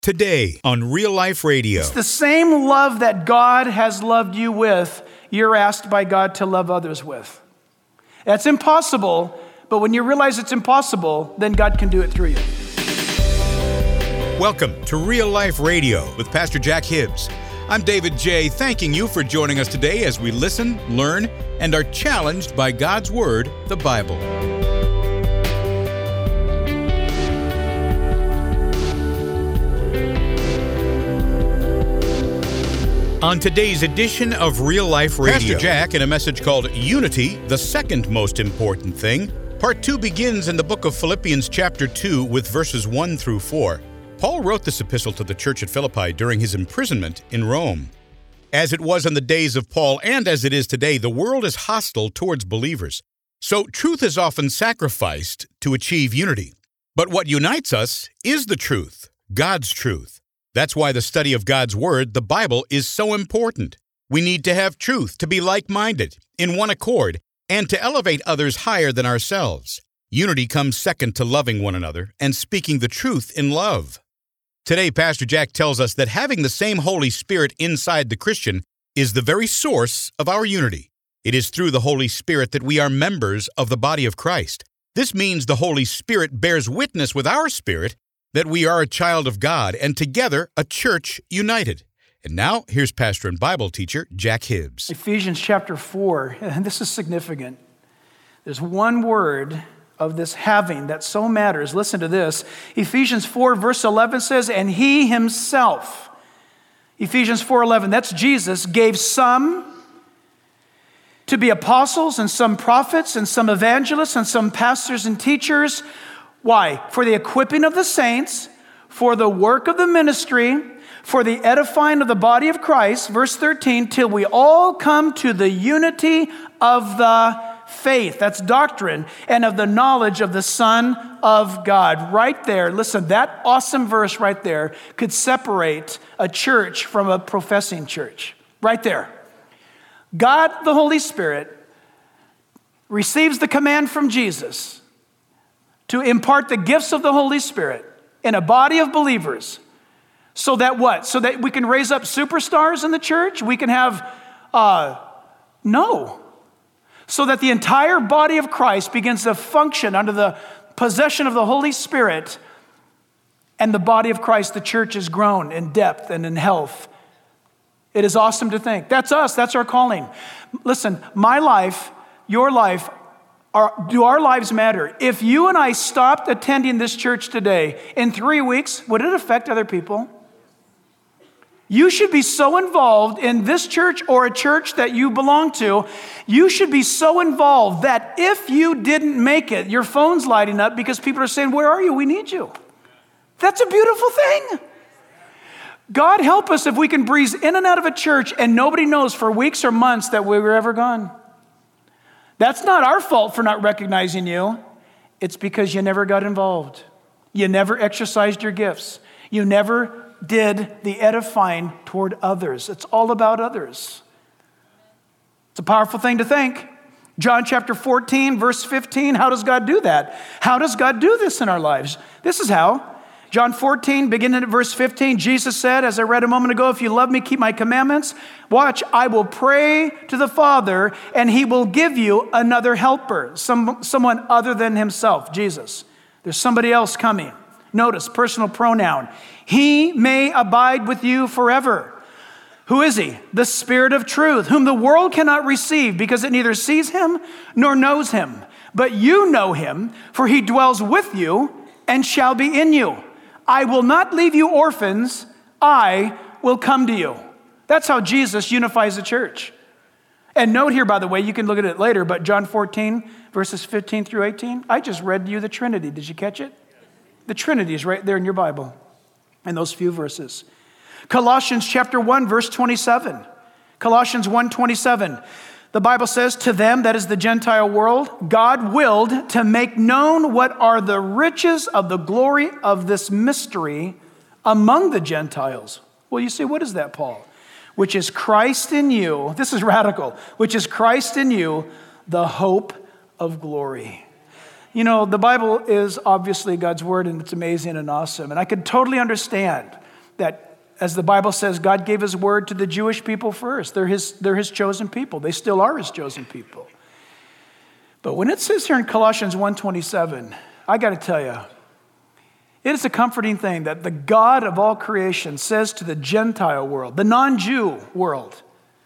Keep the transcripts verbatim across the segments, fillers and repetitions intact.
Today on Real Life Radio. It's the same love that God has loved you with, you're asked by God to love others with. That's impossible, but when you realize it's impossible, then God can do it through you. Welcome to Real Life Radio with Pastor Jack Hibbs. I'm David J., thanking you for joining us today as we listen, learn, and are challenged by God's Word, the Bible. On today's edition of Real Life Radio, Pastor Jack in a message called Unity, the Second Most Important Thing. Part two begins in the book of Philippians chapter two with verses one through four. Paul wrote this epistle to the church at Philippi during his imprisonment in Rome. As it was in the days of Paul and as it is today, the world is hostile towards believers. So truth is often sacrificed to achieve unity. But what unites us is the truth, God's truth. That's why the study of God's Word, the Bible, is so important. We need to have truth, to be like-minded, in one accord, and to elevate others higher than ourselves. Unity comes second to loving one another and speaking the truth in love. Today, Pastor Jack tells us that having the same Holy Spirit inside the Christian is the very source of our unity. It is through the Holy Spirit that we are members of the body of Christ. This means the Holy Spirit bears witness with our spirit that we are a child of God and together a church united. And now, here's pastor and Bible teacher Jack Hibbs. Ephesians chapter four, and this is significant. There's one word of this having that so matters. Listen to this. Ephesians four verse eleven says, and he himself, Ephesians four eleven, that's Jesus, gave some to be apostles and some prophets and some evangelists and some pastors and teachers. Why? For the equipping of the saints, for the work of the ministry, for the edifying of the body of Christ, verse thirteen, till we all come to the unity of the faith, that's doctrine, and of the knowledge of the Son of God. Right there, listen, that awesome verse right there could separate a church from a professing church. Right there. God, the Holy Spirit, receives the command from Jesus to impart the gifts of the Holy Spirit in a body of believers. So that what? So that we can raise up superstars in the church? We can have, uh, no. So that the entire body of Christ begins to function under the possession of the Holy Spirit, and the body of Christ, the church, is grown in depth and in health. It is awesome to think. That's us. That's our calling. Listen, my life, your life, our, do our lives matter? If you and I stopped attending this church today, in three weeks, would it affect other people? You should be so involved in this church or a church that you belong to. You should be so involved that if you didn't make it, your phone's lighting up because people are saying, where are you? We need you. That's a beautiful thing. God help us if we can breeze in and out of a church and nobody knows for weeks or months that we were ever gone. That's not our fault for not recognizing you. It's because you never got involved. You never exercised your gifts. You never did the edifying toward others. It's all about others. It's a powerful thing to think. John chapter fourteen, verse fifteen, how does God do that? How does God do this in our lives? This is how. John fourteen, beginning at verse fifteen, Jesus said, as I read a moment ago, if you love me, keep my commandments. Watch, I will pray to the Father, and he will give you another helper, some, someone other than himself, Jesus. There's somebody else coming. Notice, personal pronoun. He may abide with you forever. Who is he? The Spirit of truth, whom the world cannot receive because it neither sees him nor knows him. But you know him, for he dwells with you and shall be in you. I will not leave you orphans. I will come to you. That's how Jesus unifies the church. And note here, by the way, you can look at it later, but John fourteen, verses fifteen through eighteen, I just read you the Trinity. Did you catch it? The Trinity is right there in your Bible, in those few verses. Colossians chapter one, verse twenty-seven. Colossians one twenty-seven. The Bible says, to them, that is the Gentile world, God willed to make known what are the riches of the glory of this mystery among the Gentiles. Well, you say, what is that, Paul? Which is Christ in you. This is radical. Which is Christ in you, the hope of glory. You know, the Bible is obviously God's word, and it's amazing and awesome. And I could totally understand that, as the Bible says, God gave his word to the Jewish people first. They're his, they're his chosen people. They still are his chosen people. But when it says here in Colossians one twenty-seven, I got to tell you, it is a comforting thing that the God of all creation says to the Gentile world, the non-Jew world,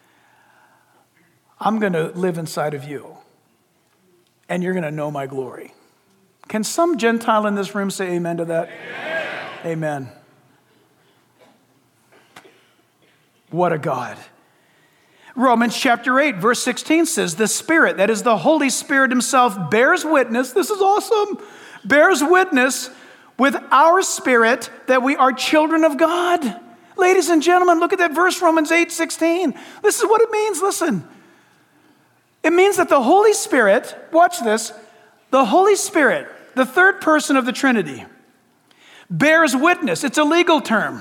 I'm going to live inside of you, and you're going to know my glory. Can some Gentile in this room say amen to that? Amen. Amen. What a God. Romans chapter eight, verse sixteen says, the Spirit, that is the Holy Spirit himself, bears witness, this is awesome, bears witness with our spirit that we are children of God. Ladies and gentlemen, look at that verse, Romans eight sixteen. This is what it means, listen. It means that the Holy Spirit, watch this, the Holy Spirit, the third person of the Trinity, bears witness. It's a legal term.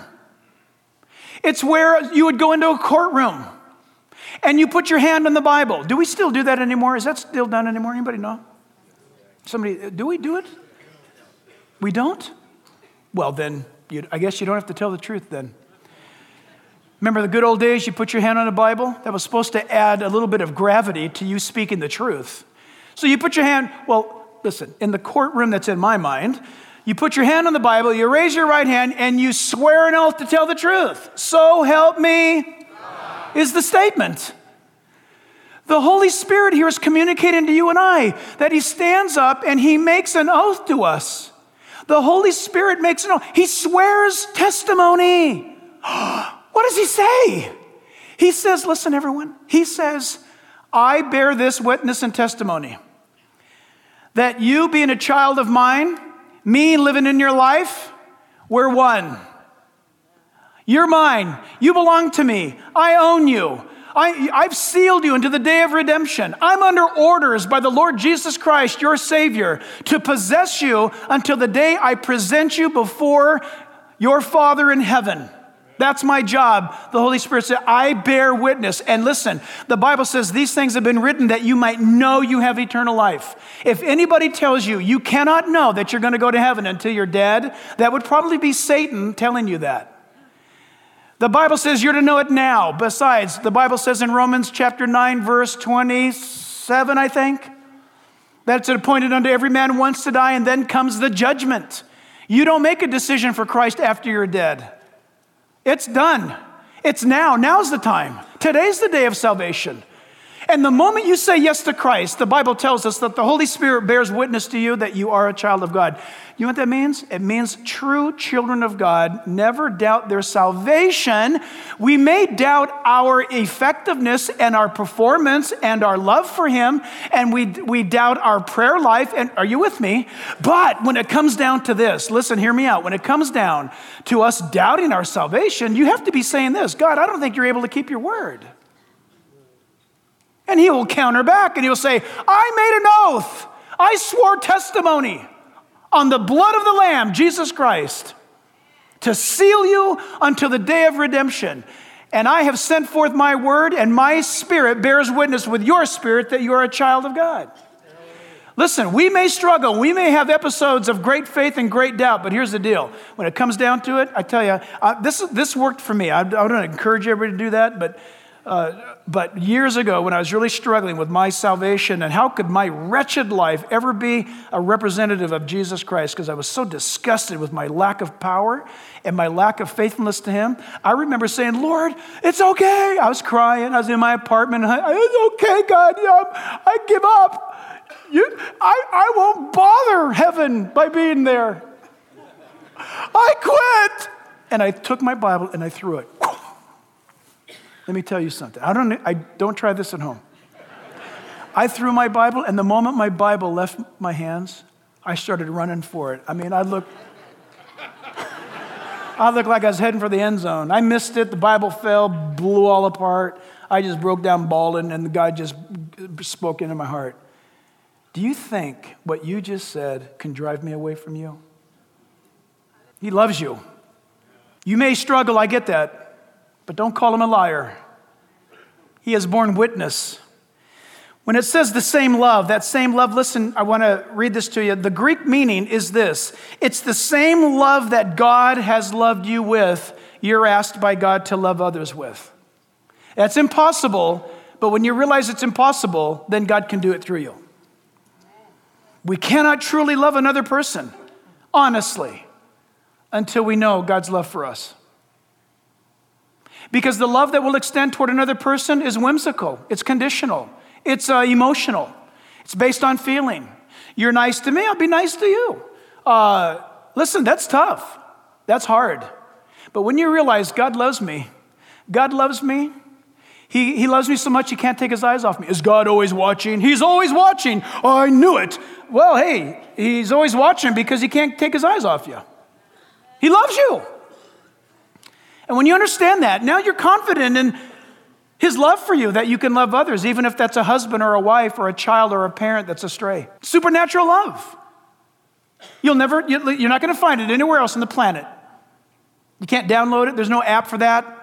It's where you would go into a courtroom and you put your hand on the Bible. Do we still do that anymore? Is that still done anymore? Anybody know? Somebody, do we do it? We don't? Well, then, you, I guess you don't have to tell the truth then. Remember the good old days, you put your hand on the Bible? That was supposed to add a little bit of gravity to you speaking the truth. So you put your hand, well, listen, in the courtroom that's in my mind, you put your hand on the Bible, you raise your right hand, and you swear an oath to tell the truth. So help me is the statement. The Holy Spirit here is communicating to you and I that he stands up and he makes an oath to us. The Holy Spirit makes an oath. He swears testimony. What does he say? He says, listen, everyone, he says, I bear this witness and testimony that you being a child of mine, me living in your life, we're one. You're mine. You belong to me. I own you. I, I've sealed you into the day of redemption. I'm under orders by the Lord Jesus Christ, your Savior, to possess you until the day I present you before your Father in heaven. That's my job. The Holy Spirit said, I bear witness. And listen, the Bible says these things have been written that you might know you have eternal life. If anybody tells you you cannot know that you're going to go to heaven until you're dead, that would probably be Satan telling you that. The Bible says you're to know it now. Besides, the Bible says in Romans chapter nine, verse twenty-seven, I think, that it's appointed unto every man once to die, and then comes the judgment. You don't make a decision for Christ after you're dead. It's done. It's now. Now's the time. Today's the day of salvation. And the moment you say yes to Christ, the Bible tells us that the Holy Spirit bears witness to you that you are a child of God. You know what that means? It means true children of God never doubt their salvation. We may doubt our effectiveness and our performance and our love for him, and we, we doubt our prayer life. And are you with me? But when it comes down to this, listen, hear me out. When it comes down to us doubting our salvation, you have to be saying this, God, I don't think you're able to keep your word. And he will counter back and he'll say, I made an oath. I swore testimony on the blood of the Lamb, Jesus Christ, to seal you until the day of redemption. And I have sent forth my word, and my spirit bears witness with your spirit that you are a child of God. Listen, we may struggle. We may have episodes of great faith and great doubt, but here's the deal. When it comes down to it, I tell you, uh, this, this worked for me. I, I don't encourage everybody to do that, but Uh, but years ago when I was really struggling with my salvation and how could my wretched life ever be a representative of Jesus Christ, because I was so disgusted with my lack of power and my lack of faithfulness to him, I remember saying, Lord, it's okay. I was crying. I was in my apartment. I, it's okay, God. Yeah, I give up. You, I, I won't bother heaven by being there. I quit. And I took my Bible and I threw it. Let me tell you something. I don't, I don't try this at home. I threw my Bible, and the moment my Bible left my hands, I started running for it. I mean, I looked, I looked like I was heading for the end zone. I missed it. The Bible fell, blew all apart. I just broke down bawling, and God just spoke into my heart. Do you think what you just said can drive me away from you? He loves you. You may struggle, I get that. But don't call him a liar. He has borne witness. When it says the same love, that same love, listen, I want to read this to you. The Greek meaning is this. It's the same love that God has loved you with, you're asked by God to love others with. That's impossible, but when you realize it's impossible, then God can do it through you. We cannot truly love another person, honestly, until we know God's love for us. Because the love that we'll extend toward another person is whimsical, it's conditional, it's uh, emotional, it's based on feeling. You're nice to me, I'll be nice to you. Uh, listen, that's tough. That's hard. But when you realize God loves me, God loves me, he, he loves me so much he can't take his eyes off me. Is God always watching? He's always watching. Oh, I knew it. Well, hey, he's always watching because he can't take his eyes off you. He loves you. And when you understand that, now you're confident in his love for you, that you can love others, even if that's a husband or a wife or a child or a parent that's astray. Supernatural love. You'll never, you're not going to find it anywhere else on the planet. You can't download it. There's no app for that.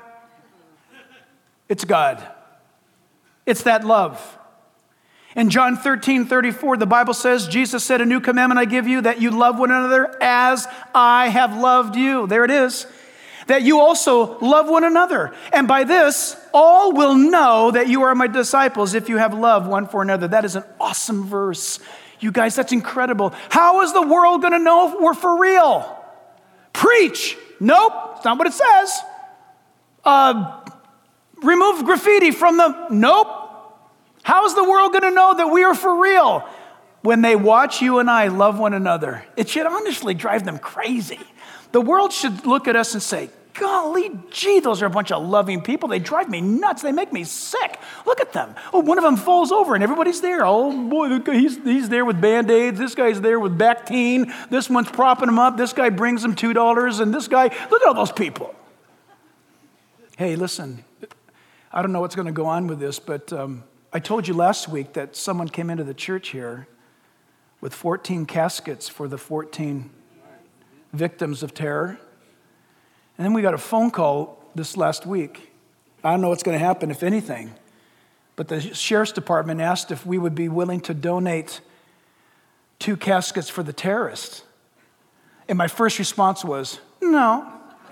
It's God. It's that love. In John thirteen thirty-four, the Bible says, Jesus said, a new commandment I give you, that you love one another as I have loved you. There it is. That you also love one another. And by this, all will know that you are my disciples if you have love one for another. That is an awesome verse. You guys, that's incredible. How is the world going to know if we're for real? Preach. Nope, it's not what it says. Uh, remove graffiti from the, nope. How is the world going to know that we are for real? When they watch you and I love one another. It should honestly drive them crazy. The world should look at us and say, golly gee, those are a bunch of loving people. They drive me nuts. They make me sick. Look at them. Oh, one of them falls over and everybody's there. Oh boy, he's, he's there with Band-Aids. This guy's there with Bactine. This one's propping him up. This guy brings him two dollars. And this guy, look at all those people. Hey, listen, I don't know what's going to go on with this, but um, I told you last week that someone came into the church here with fourteen caskets for the fourteen victims of terror. And then we got a phone call this last week. I don't know what's going to happen, if anything, but the sheriff's department asked if we would be willing to donate two caskets for the terrorists. And my first response was, no.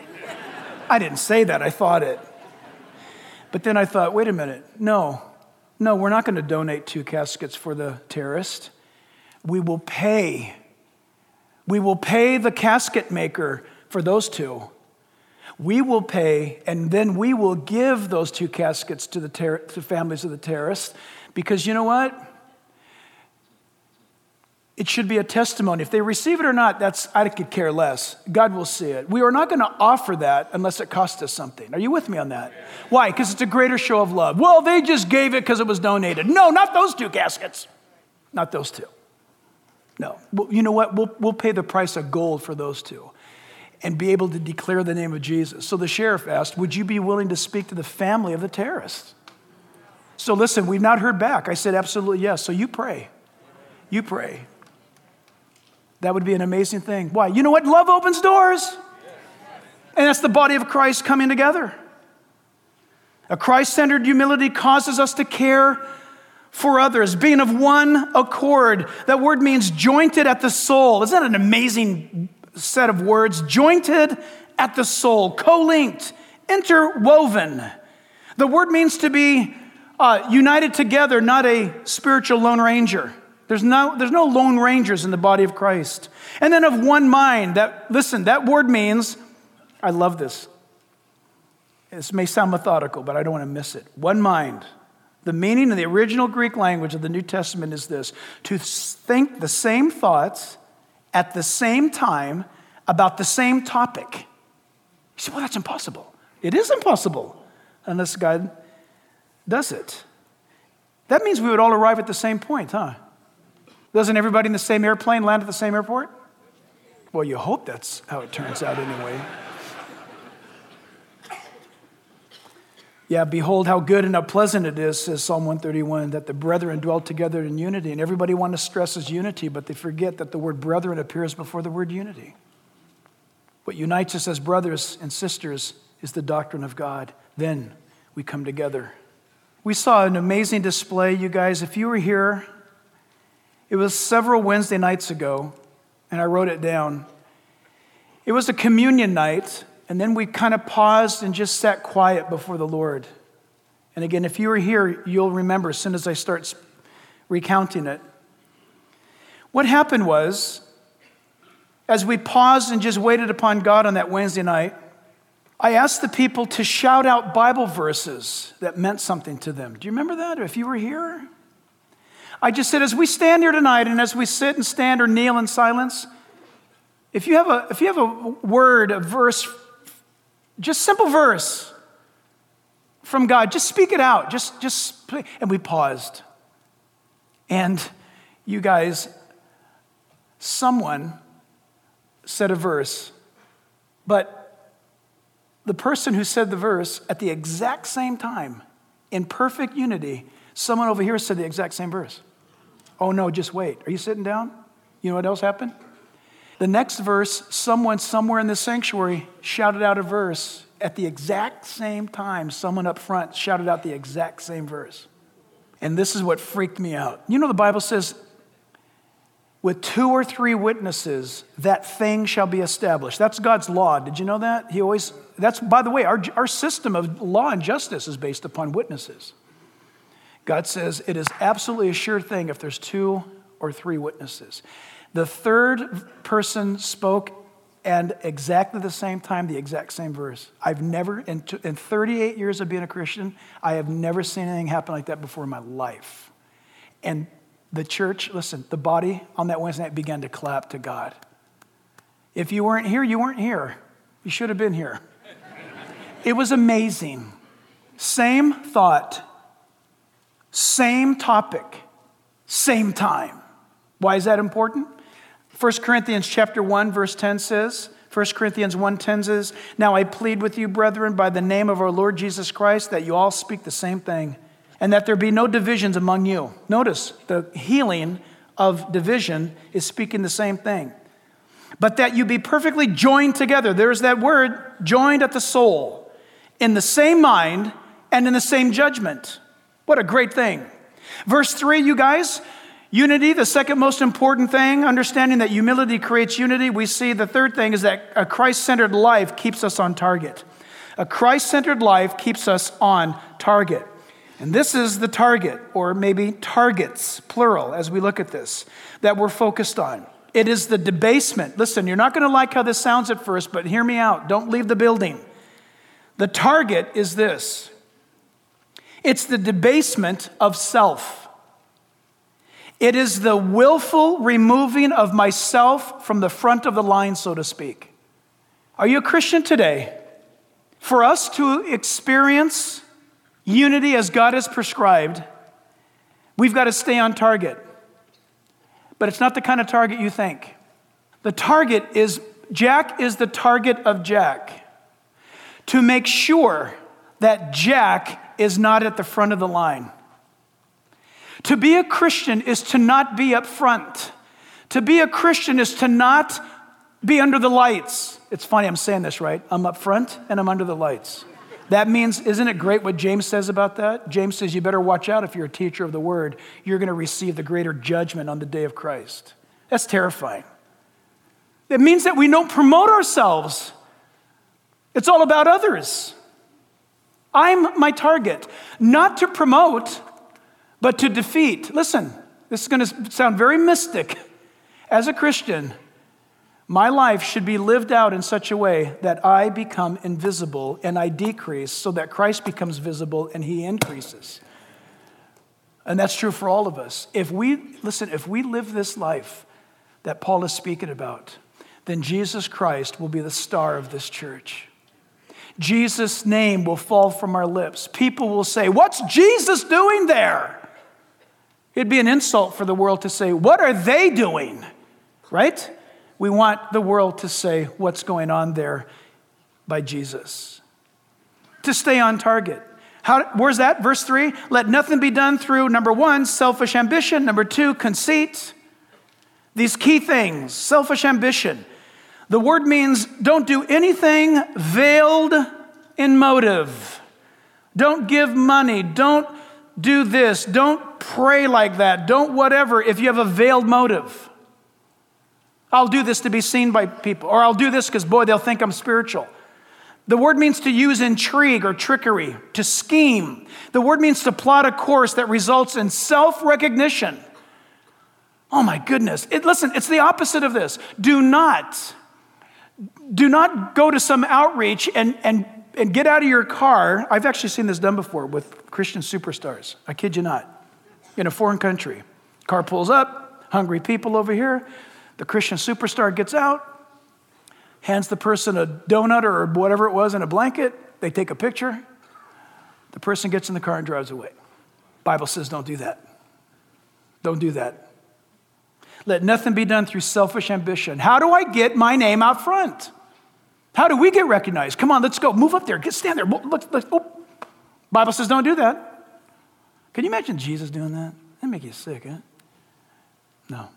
I didn't say that, I thought it. But then I thought, wait a minute, no, no, we're not going to donate two caskets for the terrorists. We will pay We will pay the casket maker for those two. We will pay, and then we will give those two caskets to the ter- to families of the terrorists, because you know what? It should be a testimony. If they receive it or not, that's I could care less. God will see it. We are not going to offer that unless it costs us something. Are you with me on that? Why? Because it's a greater show of love. Well, they just gave it because it was donated. No, not those two caskets. Not those two. No, well, you know what? We'll, we'll pay the price of gold for those two and be able to declare the name of Jesus. So the sheriff asked, would you be willing to speak to the family of the terrorists? So listen, we've not heard back. I said, absolutely yes. So you pray. You pray. That would be an amazing thing. Why? You know what? Love opens doors. And that's the body of Christ coming together. A Christ-centered humility causes us to care for others, being of one accord. That word means jointed at the soul. Isn't that an amazing set of words? Jointed at the soul, co-linked, interwoven. The word means to be uh, united together, not a spiritual lone ranger. There's no, there's no lone rangers in the body of Christ. And then of one mind. That listen, that word means, I love this. This may sound methodical, but I don't want to miss it. One mind. The meaning in the original Greek language of the New Testament is this: to think the same thoughts at the same time about the same topic. You say, well, that's impossible. It is impossible unless God does it. That means we would all arrive at the same point, huh? Doesn't everybody in the same airplane land at the same airport? Well, you hope that's how it turns out anyway. Yeah, behold how good and how pleasant it is, says Psalm one thirty-one, that the brethren dwell together in unity. And everybody wants to stress is unity, but they forget that the word brethren appears before the word unity. What unites us as brothers and sisters is the doctrine of God. Then we come together. We saw an amazing display, you guys. If you were here, it was several Wednesday nights ago, and I wrote it down. It was a communion night. And then we kind of paused and just sat quiet before the Lord. And again, if you were here, you'll remember as soon as I start recounting it. What happened was, as we paused and just waited upon God on that Wednesday night, I asked the people to shout out Bible verses that meant something to them. Do you remember that, if you were here? I just said, as we stand here tonight and as we sit and stand or kneel in silence, if you have a, if you have a word, a verse, just simple verse from God, just speak it out. Just, just, and we paused. And you guys, someone said a verse, but the person who said the verse at the exact same time, in perfect unity, someone over here said the exact same verse. Oh no, just wait. Are you sitting down? You know what else happened? The next verse, someone somewhere in the sanctuary shouted out a verse at the exact same time. Someone up front shouted out the exact same verse. And this is what freaked me out. You know the Bible says, with two or three witnesses, that thing shall be established. That's God's law. Did you know that? He always, that's, by the way, our, our system of law and justice is based upon witnesses. God says it is absolutely a sure thing if there's two or three witnesses. The third person spoke and exactly the same time, the exact same verse. I've never, in, in thirty-eight years of being a Christian, I have never seen anything happen like that before in my life. And the church, listen, the body on that Wednesday night began to clap to God. If you weren't here, you weren't here. You should have been here. It was amazing. Same thought, same topic, same time. Why is that important? First Corinthians chapter one, verse ten says, First Corinthians one ten says, now I plead with you, brethren, by the name of our Lord Jesus Christ, that you all speak the same thing, and that there be no divisions among you. Notice, the healing of division is speaking the same thing. But that you be perfectly joined together. There's that word, joined at the soul, in the same mind and in the same judgment. What a great thing. Verse three, you guys, unity, the second most important thing, understanding that humility creates unity. We see the third thing is that a Christ-centered life keeps us on target. A Christ-centered life keeps us on target. And this is the target, or maybe targets, plural, as we look at this, that we're focused on. It is the debasement. Listen, you're not going to like how this sounds at first, but hear me out. Don't leave the building. The target is this. It's the debasement of self. It is the willful removing of myself from the front of the line, so to speak. Are you a Christian today? For us to experience unity as God has prescribed, we've got to stay on target. But it's not the kind of target you think. The target is, Jack is the target of Jack. To make sure that Jack is not at the front of the line. To be a Christian is to not be up front. To be a Christian is to not be under the lights. It's funny, I'm saying this right. I'm up front and I'm under the lights. That means, isn't it great what James says about that? James says you better watch out if you're a teacher of the word. You're going to receive the greater judgment on the day of Christ. That's terrifying. It means that we don't promote ourselves. It's all about others. I'm my target, not to promote, but to defeat. Listen, this is going to sound very mystic. As a Christian, my life should be lived out in such a way that I become invisible and I decrease so that Christ becomes visible and he increases. And that's true for all of us. If we, listen, if we live this life that Paul is speaking about, then Jesus Christ will be the star of this church. Jesus' name will fall from our lips. People will say, what's Jesus doing there? It'd be an insult for the world to say, what are they doing? Right? We want the world to say what's going on there by Jesus. To stay on target. How, where's that? Verse three, let nothing be done through, number one, selfish ambition. Number two, conceit. These key things, selfish ambition. The word means don't do anything veiled in motive. Don't give money. Don't do this. Don't pray like that. Don't whatever if you have a veiled motive. I'll do this to be seen by people. Or I'll do this because, boy, they'll think I'm spiritual. The word means to use intrigue or trickery, to scheme. The word means to plot a course that results in self-recognition. Oh my goodness. It, listen, it's the opposite of this. Do not, do not go to some outreach and, and, and get out of your car. I've actually seen this done before with Christian superstars. I kid you not. In a foreign country. Car pulls up, hungry people over here. The Christian superstar gets out, hands the person a donut or whatever it was in a blanket. They take a picture. The person gets in the car and drives away. Bible says don't do that. Don't do that. Let nothing be done through selfish ambition. How do I get my name out front? How do we get recognized? Come on, let's go. Move up there. Get stand there. Let's, let's, oh. Bible says don't do that. Can you imagine Jesus doing that? That'd make you sick, huh? No.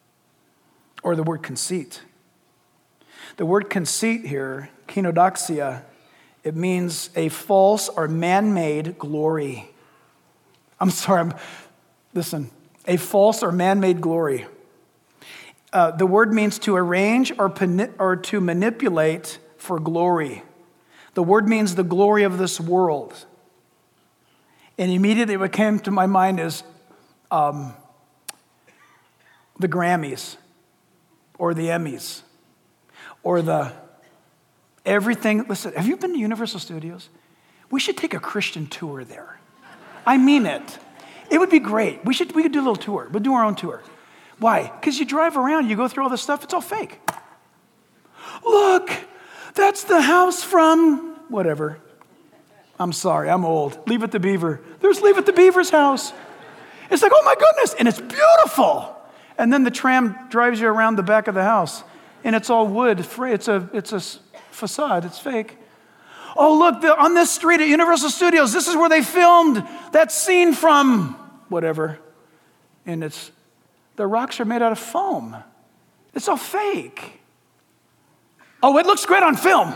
Or the word conceit. The word conceit here, kenodoxia, it means a false or man-made glory. I'm sorry, I'm, listen, a false or man-made glory. Uh, the word means to arrange or, pani- or to manipulate for glory. The word means the glory of this world. And immediately what came to my mind is um, the Grammys or the Emmys or the everything. Listen, have you been to Universal Studios? We should take a Christian tour there. I mean it. It would be great. We should. We could do a little tour. We'll do our own tour. Why? Because you drive around, you go through all this stuff, it's all fake. Look, that's the house from whatever. I'm sorry, I'm old. Leave It to Beaver. There's Leave It to Beaver's house. It's like, oh my goodness, and it's beautiful. And then the tram drives you around the back of the house, and it's all wood. It's a, it's a facade, it's fake. Oh, look, the, on this street at Universal Studios, this is where they filmed that scene from whatever. And it's, the rocks are made out of foam. It's all fake. Oh, it looks great on film.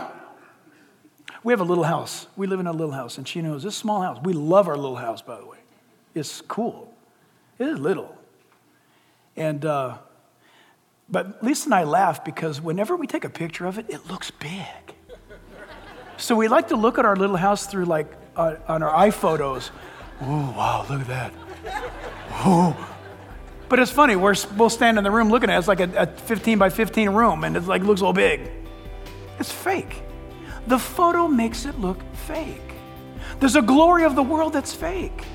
We have a little house. We live in a little house, and she knows this small house. We love our little house, by the way. It's cool. It is little. And, uh, but Lisa and I laugh because whenever we take a picture of it, it looks big. So we like to look at our little house through like, uh, on our iPhotos. Oh, wow, look at that. Oh. But it's funny, we're both standing in the room looking at it. It's like a, a fifteen by fifteen room, and it like looks all big. It's fake. The photo makes it look fake. There's a glory of the world that's fake.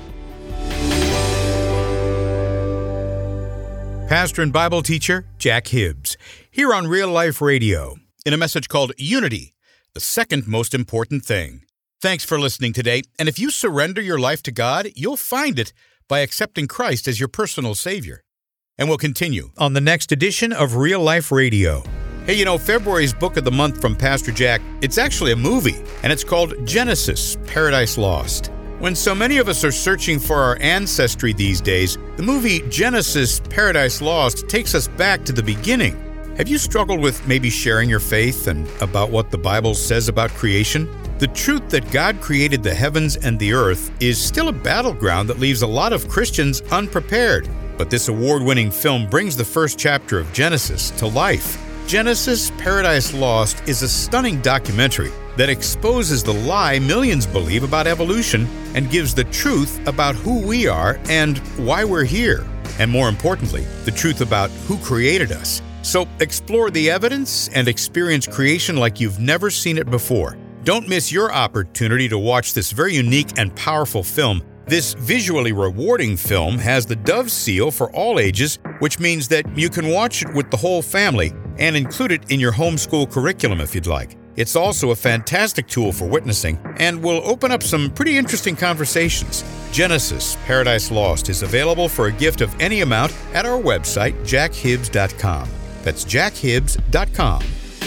Pastor and Bible teacher Jack Hibbs, here on Real Life Radio, in a message called Unity, the second most important thing. Thanks for listening today, and if you surrender your life to God, you'll find it by accepting Christ as your personal Savior. And we'll continue on the next edition of Real Life Radio. Hey, you know, February's book of the month from Pastor Jack, it's actually a movie, and it's called Genesis, Paradise Lost. When so many of us are searching for our ancestry these days, the movie Genesis, Paradise Lost takes us back to the beginning. Have you struggled with maybe sharing your faith and about what the Bible says about creation? The truth that God created the heavens and the earth is still a battleground that leaves a lot of Christians unprepared. But this award-winning film brings the first chapter of Genesis to life. Genesis, Paradise Lost is a stunning documentary that exposes the lie millions believe about evolution and gives the truth about who we are and why we're here. And more importantly, the truth about who created us. So explore the evidence and experience creation like you've never seen it before. Don't miss your opportunity to watch this very unique and powerful film. This visually rewarding film has the Dove Seal for all ages, which means that you can watch it with the whole family and include it in your homeschool curriculum if you'd like. It's also a fantastic tool for witnessing and will open up some pretty interesting conversations. Genesis, Paradise Lost is available for a gift of any amount at our website, jack hibbs dot com. That's jack hibbs dot com.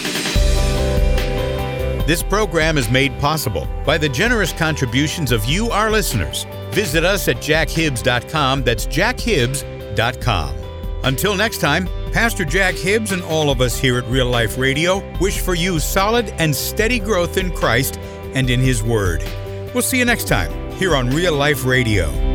This program is made possible by the generous contributions of you, our listeners. Visit us at jack hibbs dot com. That's jack hibbs dot com. Until next time, Pastor Jack Hibbs and all of us here at Real Life Radio wish for you solid and steady growth in Christ and in His Word. We'll see you next time here on Real Life Radio.